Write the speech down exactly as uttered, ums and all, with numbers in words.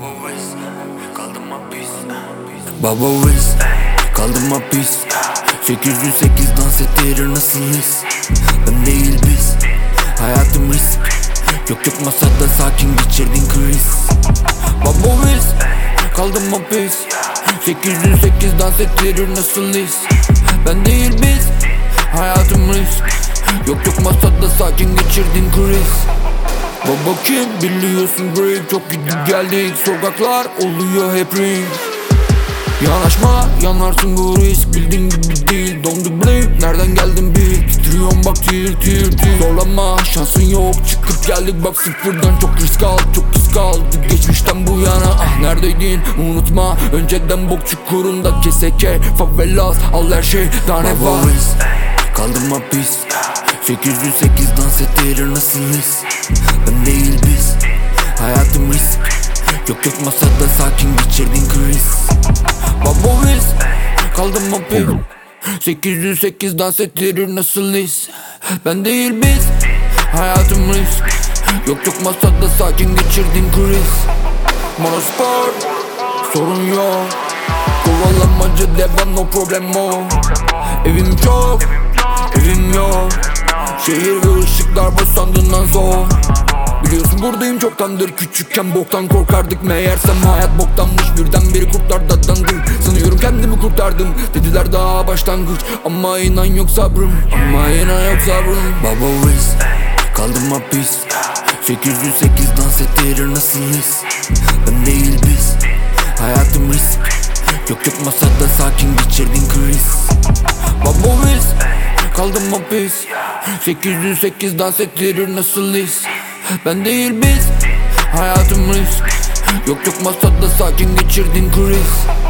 Wiz, kaldım hapis. Baba Wiz, kaldım hapis. sekiz yüz sekiz dans ettirir nasıl his? Ben değil biz, hayatım risk. Yok yok masada sakin geçirdin kriz. Baba Wiz, kaldım hapis. sekiz yüz sekiz dans ettirir nasıl his? Ben değil biz, hayatım risk. Yok yok masada sakin geçirdin kriz. Baba kim biliyorsun grip, çok gidip geldik, sokaklar oluyor hep ring. Yanaşma yanarsın bu risk, bildiğin gibi değil, don't you blame. Nereden geldin bil, titriyorum bak tir tir tir. Zorlama şansın yok, çıkıp geldik bak sıfırdan. Çok risk aldık, çok risk aldık geçmişten bu yana. Ah neredeydin unutma, önceden bok çukurunda. Keseke, favelas, al her şey daha ne var. Kaldım hapis. sekiz yüz sekiz dans ettirir nasıl his? Ben değil biz, hayatım risk. Yok yok masada sakin geçirdin kriz. Baba Wiz, kaldım hapis. sekiz yüz sekiz dans ettirir nasıl his? Ben değil biz, hayatım risk. Yok yok masada sakin geçirdin kriz. Monospor, sorun yok. Kovalamacı devam, no problemo. Evim çok, evim yok. Şehir ve ışıklar bu sandığından zor. Biliyorsun buradayım çoktandır, küçükken boktan korkardık. Meğersem hayat boktanmış, birdenbire kurtlar dadandım. Sanıyorum kendimi kurtardım, dediler daha başlangıç. Ama inan yok sabrım, ama inan yok sabrım. Baba Wiz, kaldım hapis. sekiz yüz sekiz dans ettirir nasıl his? Ben değil biz, hayatım risk. Yok yok masada sakin geçirdin kriz. Baba Wiz, kaldım hapis. sekiz yüz sekiz dans ettirir nasıl his? Ben değil biz, hayatım risk. Yok yok masada sakin geçirdin kriz.